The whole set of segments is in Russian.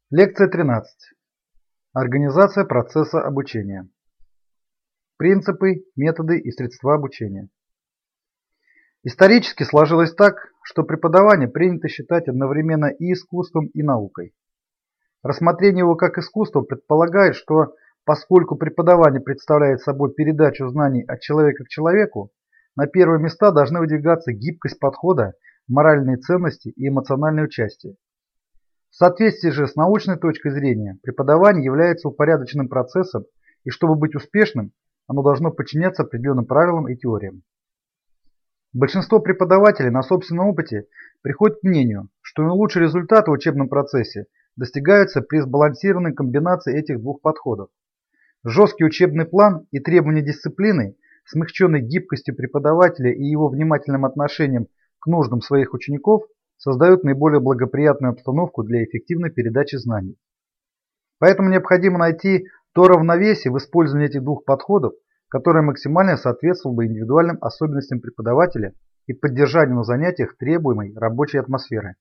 Лекция 13. Организация процесса обучения. Принципы, методы и средства обучения. Исторически сложилось так, что преподавание принято считать одновременно и искусством, и наукой. Рассмотрение его как искусство предполагает, что поскольку преподавание представляет собой передачу знаний от человека к человеку, на первые места должны выдвигаться гибкость подхода, моральные ценности и эмоциональное участие. В соответствии же с научной точкой зрения, преподавание является упорядоченным процессом, и чтобы быть успешным, оно должно подчиняться определенным правилам и теориям. Большинство преподавателей на собственном опыте приходят к мнению, что наилучшие результаты в учебном процессе достигаются при сбалансированной комбинации этих двух подходов. Жесткий учебный план и требования дисциплины, смягченной гибкостью преподавателя и его внимательным отношением к нуждам своих учеников, создают наиболее благоприятную обстановку для эффективной передачи знаний. Поэтому необходимо найти то равновесие в использовании этих двух подходов, которое максимально соответствовало бы индивидуальным особенностям преподавателя и поддержанию на занятиях требуемой рабочей атмосферы.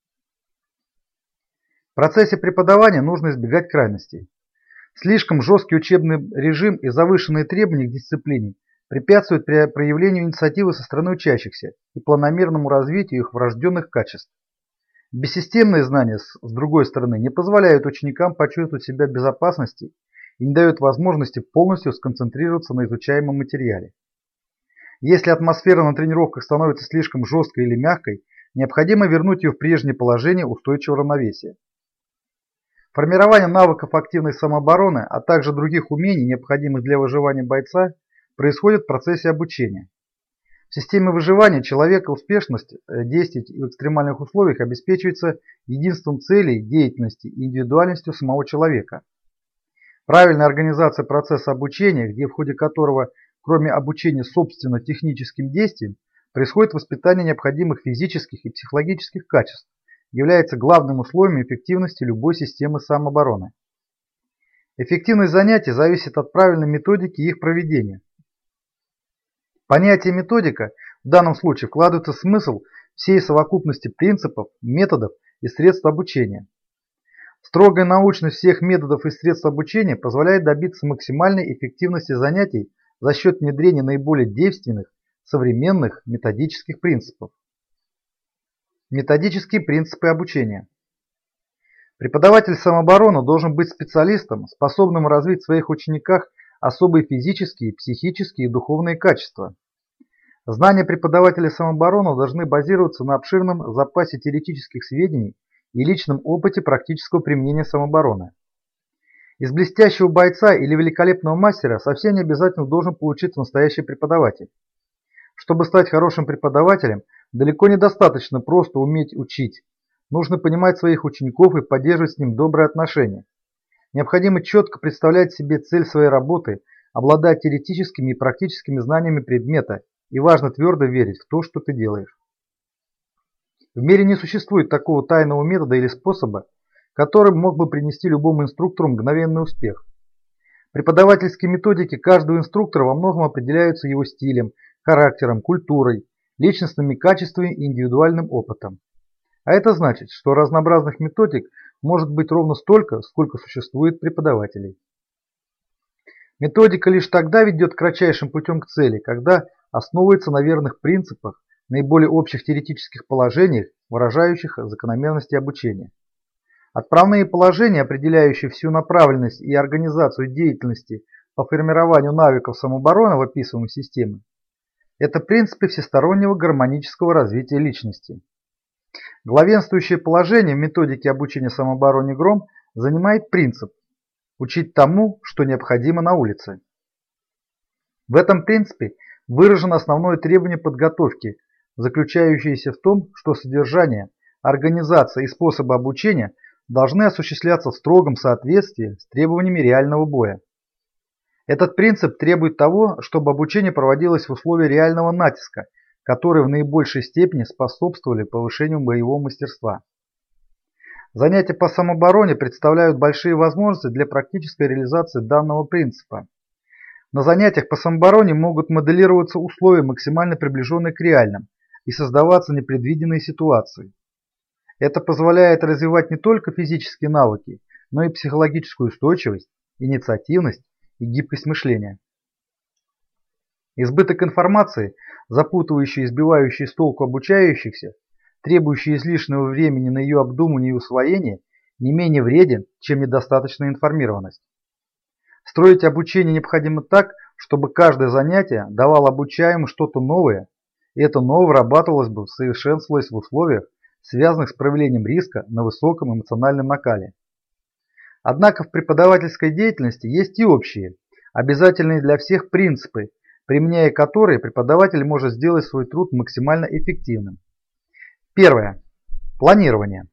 В процессе преподавания нужно избегать крайностей. Слишком жесткий учебный режим и завышенные требования к дисциплине препятствуют проявлению инициативы со стороны учащихся и планомерному развитию их врожденных качеств. Бессистемные знания, с другой стороны, не позволяют ученикам почувствовать себя в безопасности и не дают возможности полностью сконцентрироваться на изучаемом материале. Если атмосфера на тренировках становится слишком жесткой или мягкой, необходимо вернуть ее в прежнее положение устойчивого равновесия. Формирование навыков активной самообороны, а также других умений, необходимых для выживания бойца, происходит в процессе обучения. В системе выживания человека успешность действий в экстремальных условиях обеспечивается единством целей, деятельности и индивидуальностью самого человека. Правильная организация процесса обучения, в ходе которого, кроме обучения собственно техническим действиям, происходит воспитание необходимых физических и психологических качеств, является главным условием эффективности любой системы самообороны. Эффективность занятий зависит от правильной методики и их проведения. В понятие методика в данном случае вкладывается смысл всей совокупности принципов, методов и средств обучения. Строгая научность всех методов и средств обучения позволяет добиться максимальной эффективности занятий за счет внедрения наиболее действенных, современных методических принципов. Методические принципы обучения. Преподаватель самообороны должен быть специалистом, способным развить в своих учениках особые физические, психические и духовные качества. Знания преподавателя самообороны должны базироваться на обширном запасе теоретических сведений и личном опыте практического применения самообороны. Из блестящего бойца или великолепного мастера совсем не обязательно должен получиться настоящий преподаватель. Чтобы стать хорошим преподавателем, далеко недостаточно просто уметь учить. Нужно понимать своих учеников и поддерживать с ним добрые отношения. Необходимо четко представлять себе цель своей работы, обладать теоретическими и практическими знаниями предмета и важно твердо верить в то, что ты делаешь. В мире не существует такого тайного метода или способа, который мог бы принести любому инструктору мгновенный успех. Преподавательские методики каждого инструктора во многом определяются его стилем, характером, культурой, личностными качествами и индивидуальным опытом. А это значит, что разнообразных методик может быть ровно столько, сколько существует преподавателей. Методика лишь тогда ведет кратчайшим путем к цели, когда основывается на верных принципах, наиболее общих теоретических положениях, выражающих закономерности обучения. Отправные положения, определяющие всю направленность и организацию деятельности по формированию навыков самообороны в описываемой системе, это принципы всестороннего гармонического развития личности. Главенствующее положение в методике обучения самообороне ГРОМ занимает принцип «учить тому, что необходимо на улице». В этом принципе выражено основное требование подготовки, заключающееся в том, что содержание, организация и способы обучения должны осуществляться в строгом соответствии с требованиями реального боя. Этот принцип требует того, чтобы обучение проводилось в условиях реального натиска, которые в наибольшей степени способствовали повышению боевого мастерства. Занятия по самообороне представляют большие возможности для практической реализации данного принципа. На занятиях по самообороне могут моделироваться условия, максимально приближенные к реальным, и создаваться непредвиденные ситуации. Это позволяет развивать не только физические навыки, но и психологическую устойчивость, инициативность и гибкость мышления. Избыток информации, запутывающий и сбивающий с толку обучающихся, требующий излишнего времени на ее обдумывание и усвоение, не менее вреден, чем недостаточная информированность. Строить обучение необходимо так, чтобы каждое занятие давало обучаемому что-то новое, и это новое вырабатывалось бы, совершенствуясь в условиях, связанных с проявлением риска на высоком эмоциональном накале. Однако в преподавательской деятельности есть и общие, обязательные для всех принципы, применяя которые преподаватель может сделать свой труд максимально эффективным. Первое. Планирование.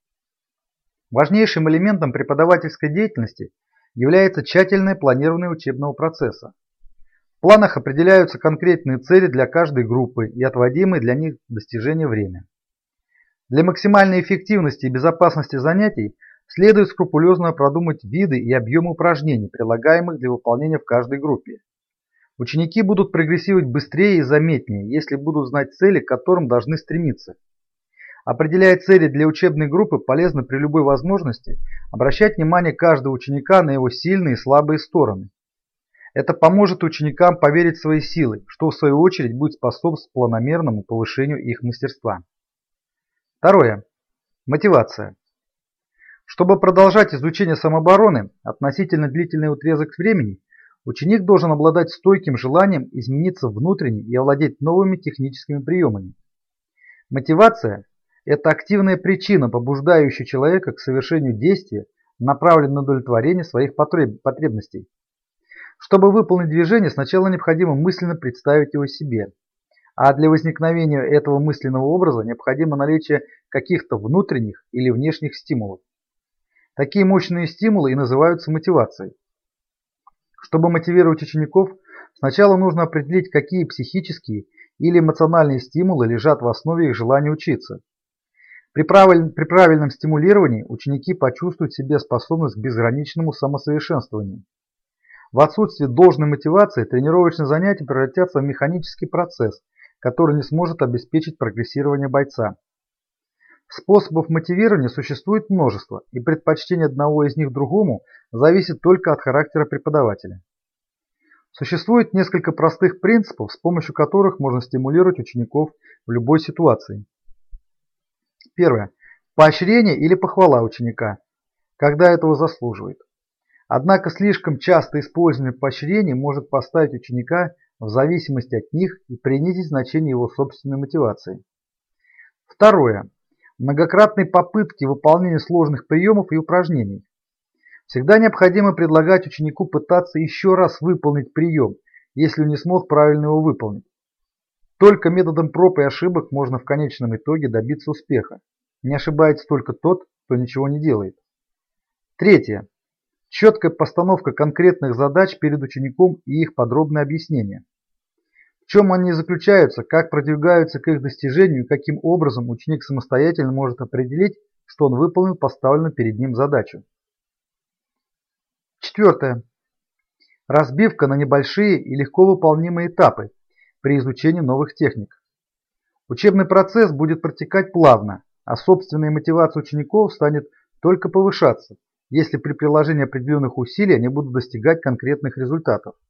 Важнейшим элементом преподавательской деятельности является тщательное планирование учебного процесса. В планах определяются конкретные цели для каждой группы и отводимое для них достижение время. Для максимальной эффективности и безопасности занятий следует скрупулезно продумать виды и объемы упражнений, прилагаемых для выполнения в каждой группе. Ученики будут прогрессировать быстрее и заметнее, если будут знать цели, к которым должны стремиться. Определяя цели для учебной группы, полезно при любой возможности обращать внимание каждого ученика на его сильные и слабые стороны. Это поможет ученикам поверить в свои силы, что в свою очередь будет способствовать планомерному повышению их мастерства. Второе. Мотивация. Чтобы продолжать изучение самообороны относительно длительный отрезок времени, ученик должен обладать стойким желанием измениться внутренне и овладеть новыми техническими приемами. Мотивация – это активная причина, побуждающая человека к совершению действия, направленного на удовлетворение своих потребностей. Чтобы выполнить движение, сначала необходимо мысленно представить его себе, а для возникновения этого мысленного образа необходимо наличие каких-то внутренних или внешних стимулов. Такие мощные стимулы и называются мотивацией. Чтобы мотивировать учеников, сначала нужно определить, какие психические или эмоциональные стимулы лежат в основе их желания учиться. При правильном стимулировании ученики почувствуют в себе способность к безграничному самосовершенствованию. В отсутствие должной мотивации тренировочные занятия превратятся в механический процесс, который не сможет обеспечить прогрессирование бойца. Способов мотивирования существует множество, и предпочтение одного из них другому зависит только от характера преподавателя. Существует несколько простых принципов, с помощью которых можно стимулировать учеников в любой ситуации. Первое. Поощрение или похвала ученика, когда этого заслуживает. Однако слишком часто использование поощрений может поставить ученика в зависимости от них и принизить значение его собственной мотивации. Второе. Многократные попытки выполнения сложных приемов и упражнений. Всегда необходимо предлагать ученику пытаться еще раз выполнить прием, если он не смог правильно его выполнить. Только методом проб и ошибок можно в конечном итоге добиться успеха. Не ошибается только тот, кто ничего не делает. Третье. Четкая постановка конкретных задач перед учеником и их подробное объяснение. В чем они заключаются, как продвигаются к их достижению и каким образом ученик самостоятельно может определить, что он выполнил поставленную перед ним задачу. Четвертое. Разбивка на небольшие и легко выполнимые этапы при изучении новых техник. Учебный процесс будет протекать плавно, а собственная мотивация учеников станет только повышаться, если при приложении определенных усилий они будут достигать конкретных результатов.